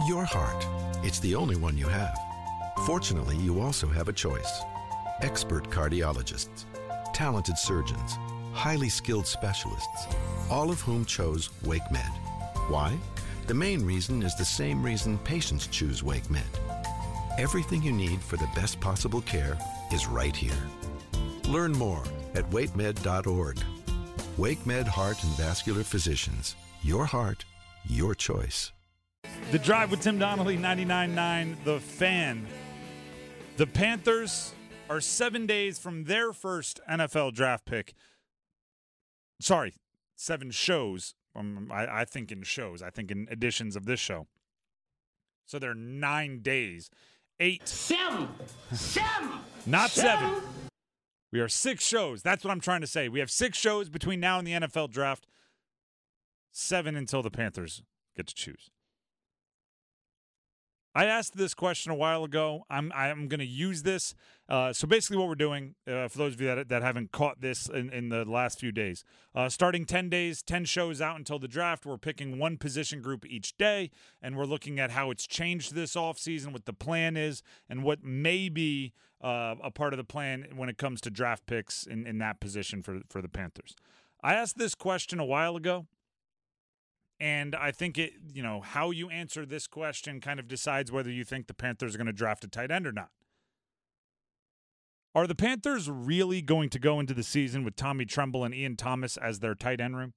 Your heart. It's the only one you have. Fortunately, you also have a choice. Expert cardiologists, talented surgeons, highly skilled specialists, all of whom chose WakeMed. Why? The main reason is the same reason patients choose WakeMed. Everything you need for the best possible care is right here. Learn more at wakemed.org. WakeMed Heart and Vascular Physicians. Your heart, your choice. The Drive with Tim Donnelly, 99.9 The Fan. The Panthers are 7 days from their first NFL draft pick. Sorry, 7 shows. I think in shows. I think in editions of this show. So they're 9 days. 8. Seven. Not 7. We are 6 shows. That's what I'm trying to say. We have 6 shows between now and the NFL draft. 7 until the Panthers get to choose. I asked this question a while ago. I'm going to use this. So basically what we're doing, for those of you that haven't caught this in the last few days, starting 10 days, 10 shows out until the draft, we're picking one position group each day, and we're looking at how it's changed this offseason, what the plan is, and what may be a part of the plan when it comes to draft picks in that position for the Panthers. I asked this question a while ago. And I think how you answer this question kind of decides whether you think the Panthers are going to draft a tight end or not. Are the Panthers really going to go into the season with Tommy Tremble and Ian Thomas as their tight end room?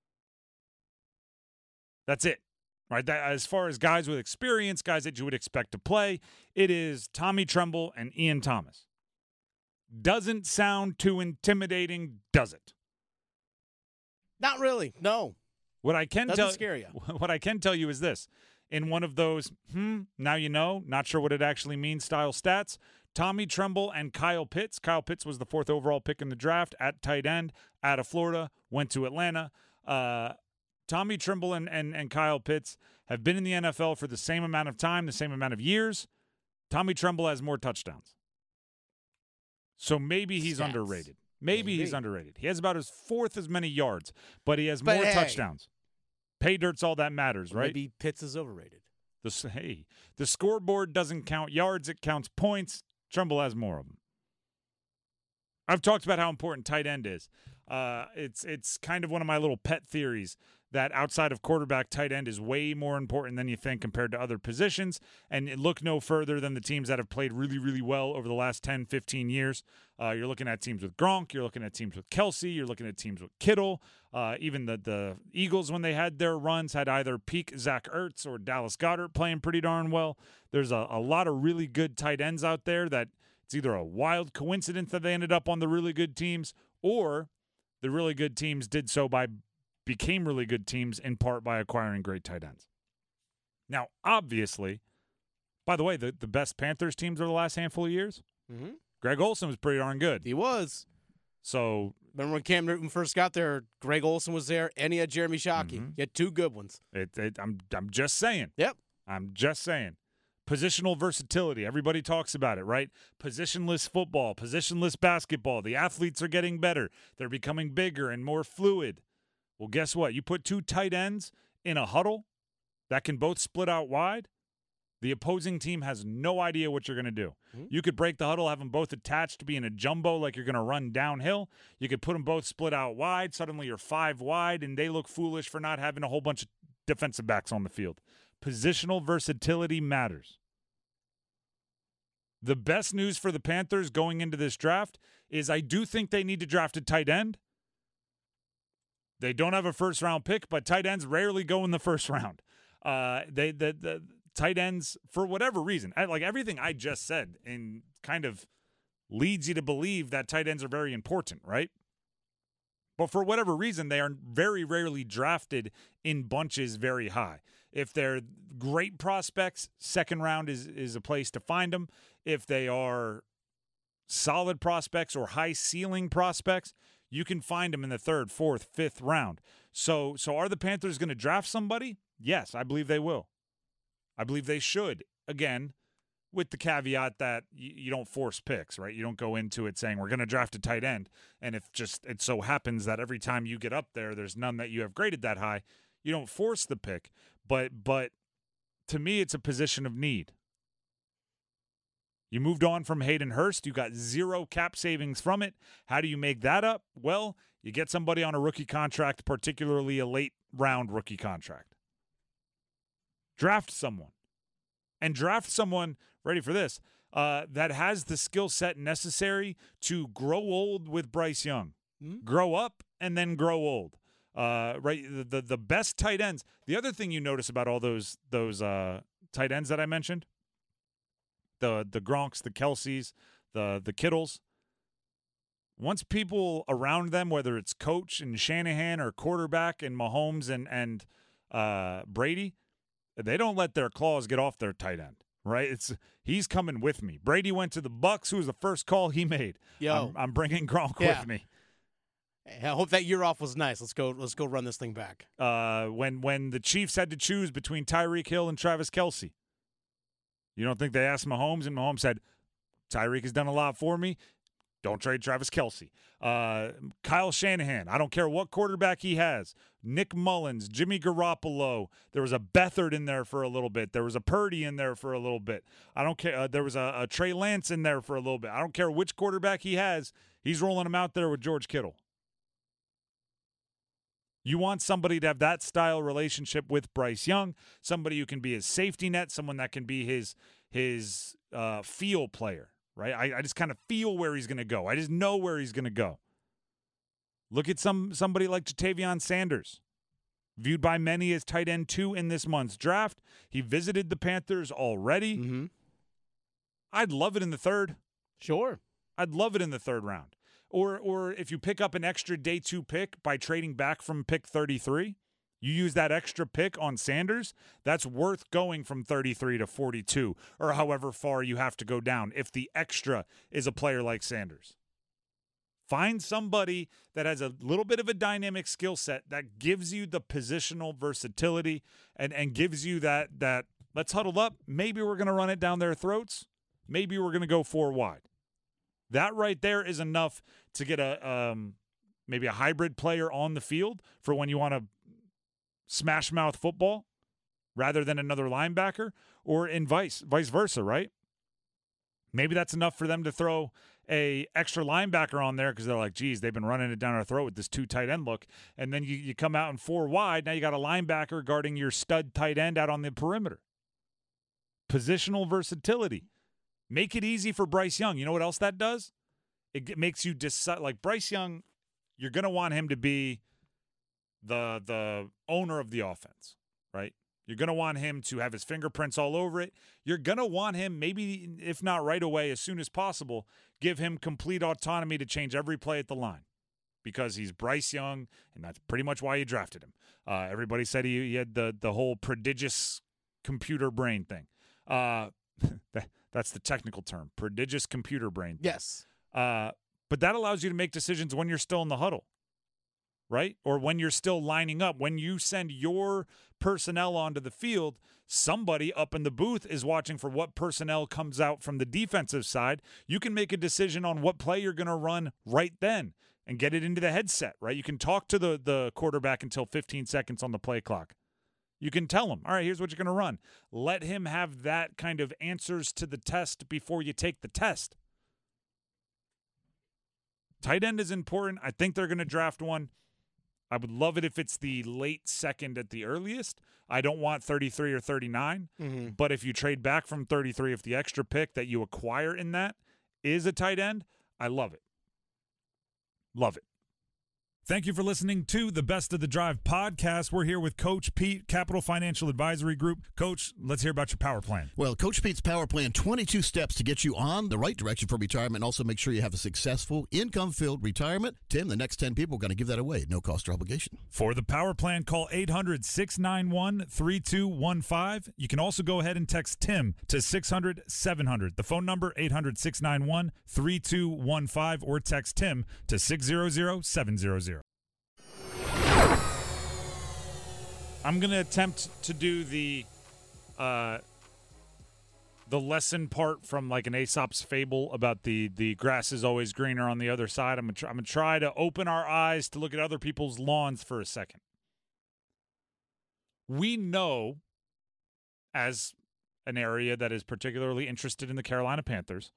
That's it, right? That, as far as guys with experience, guys that you would expect to play, it is Tommy Tremble and Ian Thomas. Doesn't sound too intimidating, does it? Not really, no. What I can scare you. What I can tell you is this. In one of those, now you know, not sure what it actually means style stats, Tommy Tremble and Kyle Pitts. Kyle Pitts was the 4th overall pick in the draft at tight end, out of Florida, went to Atlanta. Tommy Tremble and Kyle Pitts have been in the NFL for the same amount of time, the same amount of years. Tommy Tremble has more touchdowns. So maybe he's underrated. Maybe he's underrated. He has about his 4th as many yards, but he has more touchdowns. Pay dirt's all that matters, right? Maybe Pitts is overrated. The scoreboard doesn't count yards, it counts points. Tremble has more of them. I've talked about how important tight end is. It's kind of one of my little pet theories that outside of quarterback, tight end is way more important than you think compared to other positions. And look no further than the teams that have played really, really well over the last 10, 15 years. You're looking at teams with Gronk. You're looking at teams with Kelsey. You're looking at teams with Kittle. Even the Eagles, when they had their runs, had either peak Zach Ertz or Dallas Goedert playing pretty darn well. There's a lot of really good tight ends out there that it's either a wild coincidence that they ended up on the really good teams, or the really good teams became really good teams in part by acquiring great tight ends. Now, obviously, by the way, the best Panthers teams over the last handful of years, Greg Olsen was pretty darn good. He was. So remember when Cam Newton first got there, Greg Olsen was there, and he had Jeremy Shockey. He had 2 good ones. I'm just saying. Yep. I'm just saying. Positional versatility. Everybody talks about it, right? Positionless football, positionless basketball. The athletes are getting better. They're becoming bigger and more fluid. Well, guess what? You put 2 tight ends in a huddle that can both split out wide, the opposing team has no idea what you're going to do. You could break the huddle, have them both attached to be in a jumbo like you're going to run downhill. You could put them both split out wide. Suddenly you're 5 wide, and they look foolish for not having a whole bunch of defensive backs on the field. Positional versatility matters. The best news for the Panthers going into this draft is I do think they need to draft a tight end. They don't have a first-round pick, but tight ends rarely go in the first round. The tight ends, for whatever reason, like everything I just said, and kind of leads you to believe that tight ends are very important, right? But for whatever reason, they are very rarely drafted in bunches very high. If they're great prospects, second round is a place to find them. If they are solid prospects or high-ceiling prospects, you can find them in the 3rd, 4th, 5th round. So are the Panthers going to draft somebody? Yes, I believe they will. I believe they should. Again, with the caveat that you don't force picks, right? You don't go into it saying we're going to draft a tight end, and if just it so happens that every time you get up there, there's none that you have graded that high, you don't force the pick. But to me, it's a position of need. You moved on from Hayden Hurst. You got 0 cap savings from it. How do you make that up? Well, you get somebody on a rookie contract, particularly a late-round rookie contract. Draft someone. And draft someone, ready for this, that has the skill set necessary to grow old with Bryce Young. Mm-hmm. Grow up and then grow old. Right, the best tight ends. The other thing you notice about all those tight ends that I mentioned, the Gronks, the Kelseys, the Kittles, once people around them, whether it's coach and Shanahan or quarterback and Mahomes and Brady, they don't let their claws get off their tight end. Right, he's coming with me. Brady went to the Bucs. Who was the first call he made? I'm bringing Gronk with me. I hope that year off was nice. Let's go run this thing back. When the Chiefs had to choose between Tyreek Hill and Travis Kelce, you don't think they asked Mahomes, and Mahomes said, Tyreek has done a lot for me. Don't trade Travis Kelce. Kyle Shanahan, I don't care what quarterback he has. Nick Mullins, Jimmy Garoppolo. There was a Beathard in there for a little bit. There was a Purdy in there for a little bit. I don't care. There was a Trey Lance in there for a little bit. I don't care which quarterback he has. He's rolling him out there with George Kittle. You want somebody to have that style relationship with Bryce Young, somebody who can be his safety net, someone that can be his feel player, right? I just kind of feel where he's going to go. I just know where he's going to go. Look at somebody like Ja'Tavion Sanders, viewed by many as tight end 2 in this month's draft. He visited the Panthers already. Mm-hmm. I'd love it in the 3rd. Sure. I'd love it in the 3rd round. Or if you pick up an extra day 2 pick by trading back from pick 33, you use that extra pick on Sanders, that's worth going from 33 to 42 or however far you have to go down if the extra is a player like Sanders. Find somebody that has a little bit of a dynamic skill set that gives you the positional versatility and gives you that let's huddle up. Maybe we're going to run it down their throats. Maybe we're going to go 4 wide. That right there is enough to get maybe a hybrid player on the field for when you want to smash mouth football rather than another linebacker, or in vice versa, right? Maybe that's enough for them to throw a extra linebacker on there because they're like, geez, they've been running it down our throat with this 2 tight end look. And then you come out in 4 wide. Now you got a linebacker guarding your stud tight end out on the perimeter. Positional versatility. Make it easy for Bryce Young. You know what else that does? It makes you decide. Like Bryce Young, you're going to want him to be the owner of the offense, right? You're going to want him to have his fingerprints all over it. You're going to want him, maybe if not right away, as soon as possible, give him complete autonomy to change every play at the line because he's Bryce Young, and that's pretty much why you drafted him. Everybody said he had the whole prodigious computer brain thing. That's the technical term, prodigious computer brain. Yes. But that allows you to make decisions when you're still in the huddle, right? Or when you're still lining up. When you send your personnel onto the field, somebody up in the booth is watching for what personnel comes out from the defensive side. You can make a decision on what play you're going to run right then and get it into the headset, right? You can talk to the quarterback until 15 seconds on the play clock. You can tell him, all right, here's what you're going to run. Let him have that kind of answers to the test before you take the test. Tight end is important. I think they're going to draft one. I would love it if it's the late 2nd at the earliest. I don't want 33 or 39. Mm-hmm. But if you trade back from 33, if the extra pick that you acquire in that is a tight end, I love it. Love it. Thank you for listening to the Best of the Drive podcast. We're here with Coach Pete, Capital Financial Advisory Group. Coach, let's hear about your power plan. Well, Coach Pete's power plan, 22 steps to get you on the right direction for retirement and also make sure you have a successful, income-filled retirement. Tim, the next 10 people are going to give that away, no cost or obligation. For the power plan, call 800-691-3215. You can also go ahead and text Tim to 600-700. The phone number, 800-691-3215, or text Tim to 600-700. I'm going to attempt to do the lesson part from like an Aesop's fable about the grass is always greener on the other side. I'm going to try to open our eyes to look at other people's lawns for a second. We know as an area that is particularly interested in the Carolina Panthers,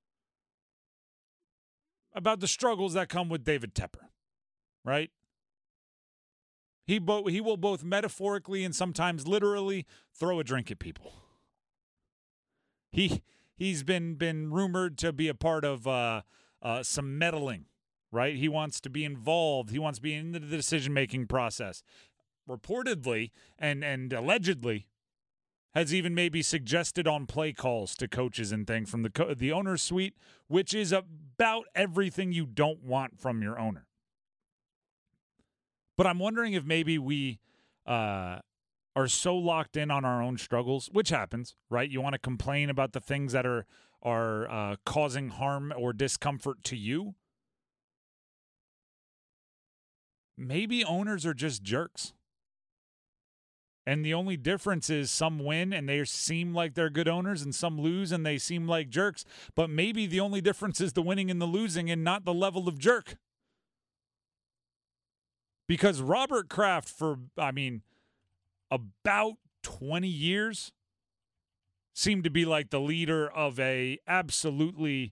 about the struggles that come with David Tepper, right? He will both metaphorically and sometimes literally throw a drink at people. He's been rumored to be a part of some meddling, right? He wants to be involved. He wants to be in the decision-making process. Reportedly and allegedly has even maybe suggested on play calls to coaches and things from the owner's suite, which is about everything you don't want from your owner. But I'm wondering if maybe we are so locked in on our own struggles, which happens, right? You want to complain about the things that are causing harm or discomfort to you. Maybe owners are just jerks. And the only difference is some win and they seem like they're good owners, and some lose and they seem like jerks. But maybe the only difference is the winning and the losing and not the level of jerk. Because Robert Kraft, for, about 20 years, seemed to be like the leader of a absolutely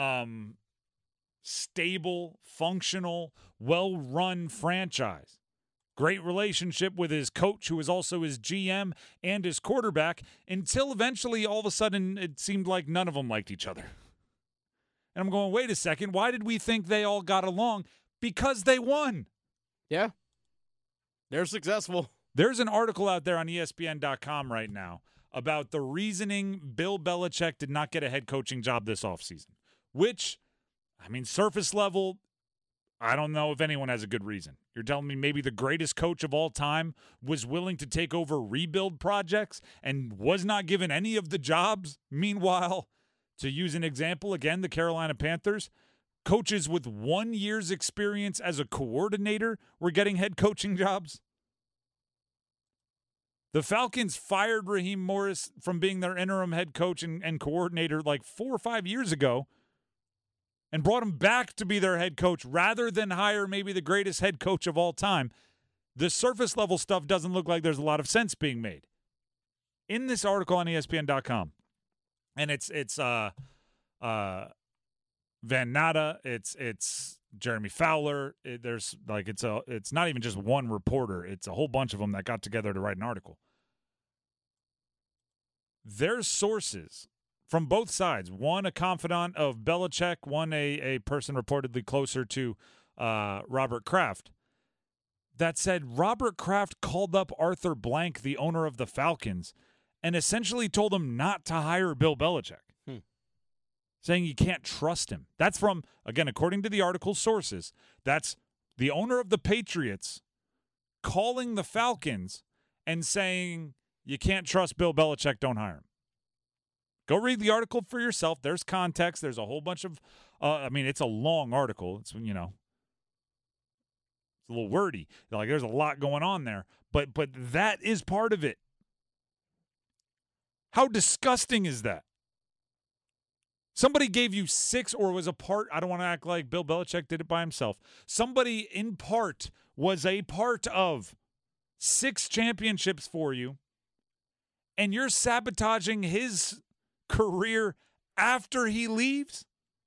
stable, functional, well-run franchise. Great relationship with his coach, who is also his GM and his quarterback, until eventually, all of a sudden, it seemed like none of them liked each other. And I'm going, wait a second, why did we think they all got along? Because they won. Yeah. They're successful. There's an article out there on ESPN.com right now about the reasoning Bill Belichick did not get a head coaching job this offseason, which, surface level, I don't know if anyone has a good reason. You're telling me maybe the greatest coach of all time was willing to take over rebuild projects and was not given any of the jobs? Meanwhile, to use an example, again, the Carolina Panthers, coaches with 1 year's experience as a coordinator were getting head coaching jobs. The Falcons fired Raheem Morris from being their interim head coach and coordinator like 4 or 5 years ago and brought him back to be their head coach rather than hire maybe the greatest head coach of all time. The surface level stuff doesn't look like there's a lot of sense being made. In this article on ESPN.com, and it's Van Natta, it's Jeremy Fowler. It's not even just one reporter. It's a whole bunch of them that got together to write an article. There's sources from both sides. One, a confidant of Belichick. One, a person reportedly closer to Robert Kraft, that said Robert Kraft called up Arthur Blank, the owner of the Falcons, and essentially told him not to hire Bill Belichick. Saying you can't trust him. That's from, again, according to the article's sources, that's the owner of the Patriots calling the Falcons and saying you can't trust Bill Belichick, don't hire him. Go read the article for yourself. There's context. There's a whole bunch of, it's a long article. It's, it's a little wordy. There's a lot going on there. But that is part of it. How disgusting is that? Somebody gave you 6 or was a part. I don't want to act like Bill Belichick did it by himself. Somebody in part was a part of 6 championships for you, and you're sabotaging his career after he leaves?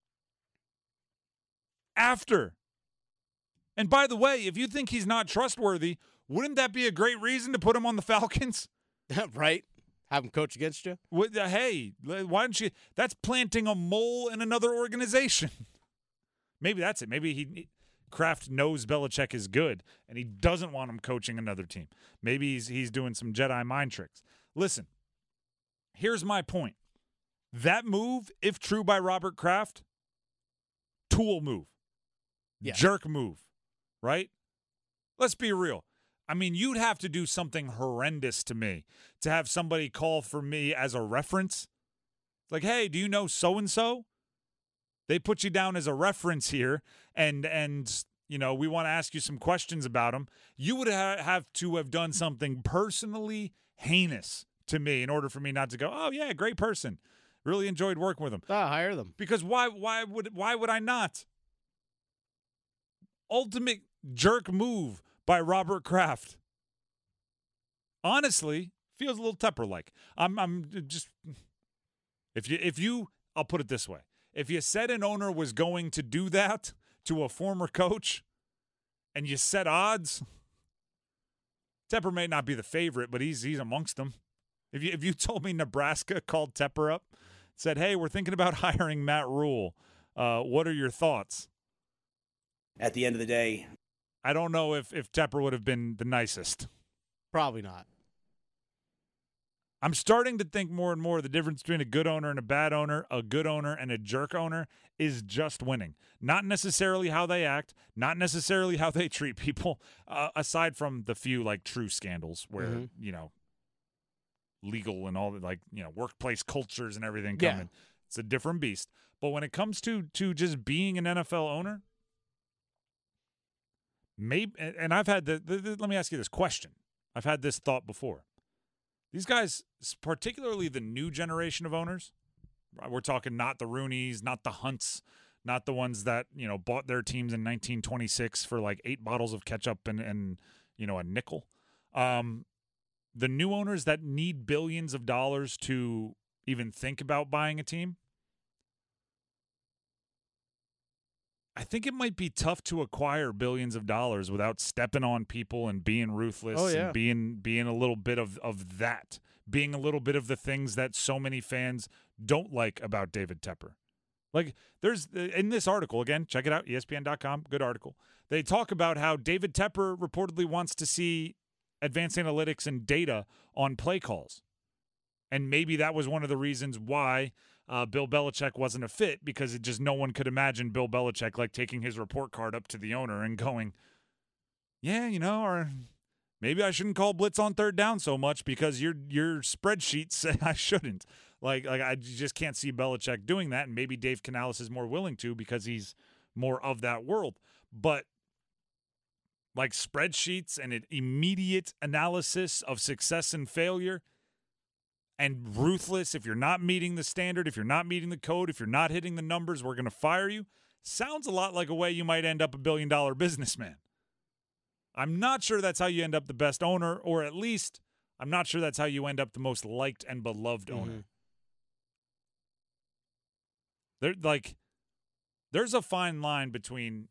After. And by the way, if you think he's not trustworthy, wouldn't that be a great reason to put him on the Falcons? Right. Have him coach against you? Hey, why don't you? That's planting a mole in another organization. Maybe that's it. Maybe Kraft knows Belichick is good, and he doesn't want him coaching another team. Maybe he's doing some Jedi mind tricks. Listen, here's my point. That move, if true by Robert Kraft, tool move. Yeah. Jerk move, right? Let's be real. You'd have to do something horrendous to me to have somebody call for me as a reference. Like, hey, do you know so-and-so? They put you down as a reference here, and we want to ask you some questions about them. You would have to have done something personally heinous to me in order for me not to go, oh, yeah, great person. Really enjoyed working with them. Hire them. Because why would I not? Ultimate jerk move by Robert Kraft. Honestly, feels a little Tepper-like. I'm just if you I'll put it this way. If you said an owner was going to do that to a former coach and you set odds, Tepper may not be the favorite, but he's amongst them. If you told me Nebraska called Tepper up, said, "Hey, we're thinking about hiring Matt Rule. What are your thoughts?" At the end of the day, I don't know if Tepper would have been the nicest. Probably not. I'm starting to think more and more the difference between a good owner and a bad owner, a good owner and a jerk owner, is just winning. Not necessarily how they act, not necessarily how they treat people, aside from the few, like, true scandals where, legal and all the, workplace cultures and everything come in. It's a different beast. But when it comes to just being an NFL owner, maybe, and I've had let me ask you this question. I've had this thought before. These guys, particularly the new generation of owners, we're talking not the Rooneys, not the Hunts, not the ones that, bought their teams in 1926 for like 8 bottles of ketchup and a nickel. The new owners that need billions of dollars to even think about buying a team, I think it might be tough to acquire billions of dollars without stepping on people and being ruthless and being a little bit of that, being a little bit of the things that so many fans don't like about David Tepper. Like, there's in this article, again, check it out, ESPN.com, good article. They talk about how David Tepper reportedly wants to see advanced analytics and data on play calls. And maybe that was one of the reasons why Bill Belichick wasn't a fit, because it just no one could imagine Bill Belichick like taking his report card up to the owner and going, yeah, or maybe I shouldn't call blitz on third down so much because your spreadsheets say I shouldn't. Like I just can't see Belichick doing that, and maybe Dave Canales is more willing to because he's more of that world. But like spreadsheets and an immediate analysis of success and failure, and ruthless, if you're not meeting the standard, if you're not meeting the code, if you're not hitting the numbers, we're going to fire you, sounds a lot like a way you might end up a billion-dollar businessman. I'm not sure that's how you end up the best owner, or at least I'm not sure that's how you end up the most liked and beloved owner. There's a fine line between,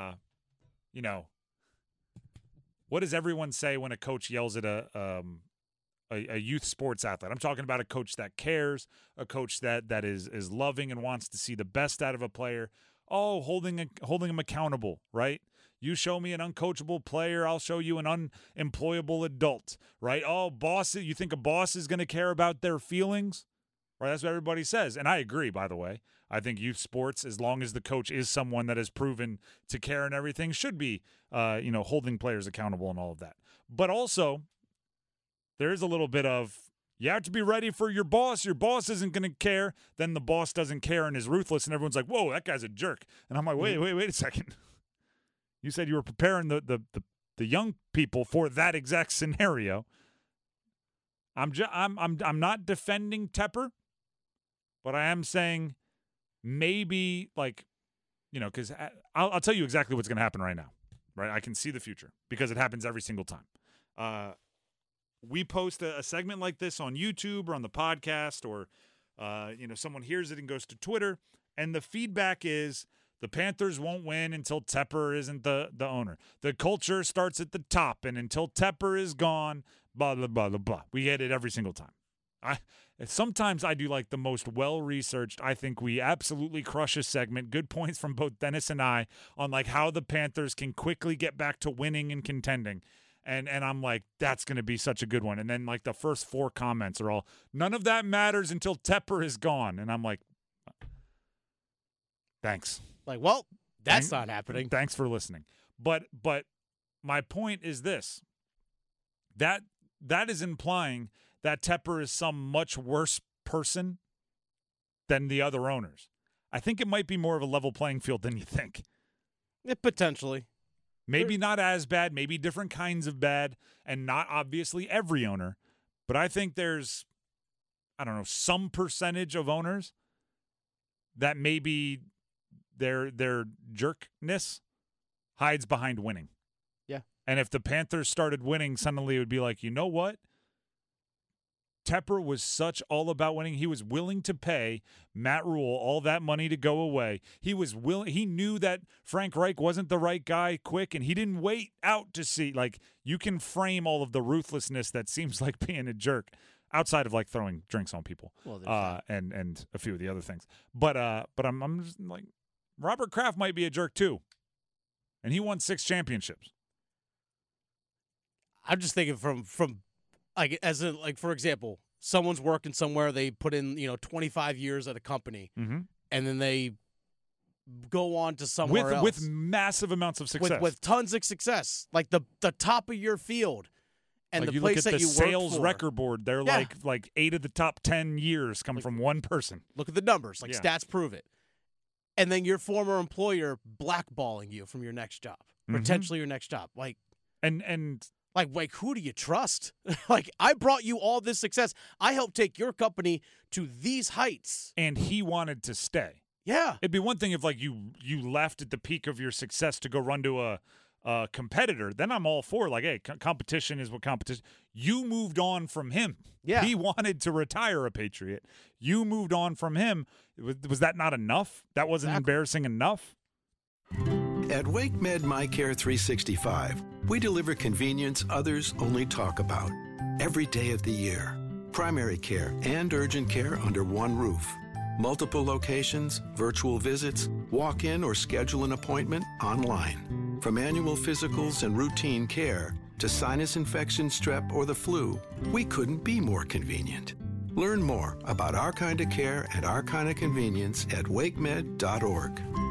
what does everyone say when a coach yells at a youth sports athlete? I'm talking about a coach that cares, a coach that is loving and wants to see the best out of a player. Oh, holding him accountable, right? You show me an uncoachable player, I'll show you an unemployable adult, right? Oh, boss, you think a boss is going to care about their feelings? Right, that's what everybody says. And I agree, by the way. I think youth sports, as long as the coach is someone that has proven to care and everything, should be, holding players accountable and all of that. But also, there's a little bit of, you have to be ready for your boss. Your boss isn't going to care. Then the boss doesn't care and is ruthless, and everyone's like, whoa, that guy's a jerk. And I'm like, wait a second. You said you were preparing the young people for that exact scenario. I'm not defending Tepper, but I am saying maybe, because I'll tell you exactly what's going to happen right now, right? I can see the future because it happens every single time. We post a segment like this on YouTube or on the podcast, or, someone hears it and goes to Twitter, and the feedback is the Panthers won't win until Tepper isn't the owner. The culture starts at the top, and until Tepper is gone, blah, blah, blah, blah, blah. We get it every single time. Sometimes I do like the most well-researched, I think we absolutely crush a segment, good points from both Dennis and I, on like how the Panthers can quickly get back to winning and contending. And I'm like, that's going to be such a good one. And then like the first 4 comments are all, none of that matters until Tepper is gone. And I'm like, thanks. Like, well, that's not happening. Thanks for listening. But my point is this. That is implying that Tepper is some much worse person than the other owners. I think it might be more of a level playing field than you think. Potentially. Maybe not as bad, maybe different kinds of bad, and not obviously every owner. But I think there's, some percentage of owners that maybe their jerkness hides behind winning. Yeah. And if the Panthers started winning, suddenly it would be like, you know what? Tepper was such all about winning. He was willing to pay Matt Rule all that money to go away. He was willing. He knew that Frank Reich wasn't the right guy quick, and he didn't wait out to see. Like, you can frame all of the ruthlessness that seems like being a jerk outside of like throwing drinks on people, and a few of the other things. But I'm just like, Robert Kraft might be a jerk too, and he won 6 championships. I'm just thinking from like, as in, like, for example, someone's working somewhere, they put in 25 years at a company, and then they go on to somewhere else with massive amounts of success, with tons of success, like the top of your field. And like the you place look at that the you sales work for, record board, they're like 8 of the top 10 years come from one person. Look at the numbers, stats prove it. And then your former employer blackballing you from your next job, potentially your next job, like Like, who do you trust? Like, I brought you all this success. I helped take your company to these heights. And he wanted to stay. Yeah. It'd be one thing if, like, you left at the peak of your success to go run to a competitor. Then I'm all for, like, hey, competition is what competition. You moved on from him. Yeah. He wanted to retire a Patriot. You moved on from him. Was that not enough? That wasn't embarrassing enough? At WakeMed MyCare 365, we deliver convenience others only talk about. Every day of the year. Primary care and urgent care under one roof. Multiple locations, virtual visits, walk-in or schedule an appointment online. From annual physicals and routine care to sinus infection, strep, or the flu, we couldn't be more convenient. Learn more about our kind of care and our kind of convenience at wakemed.org.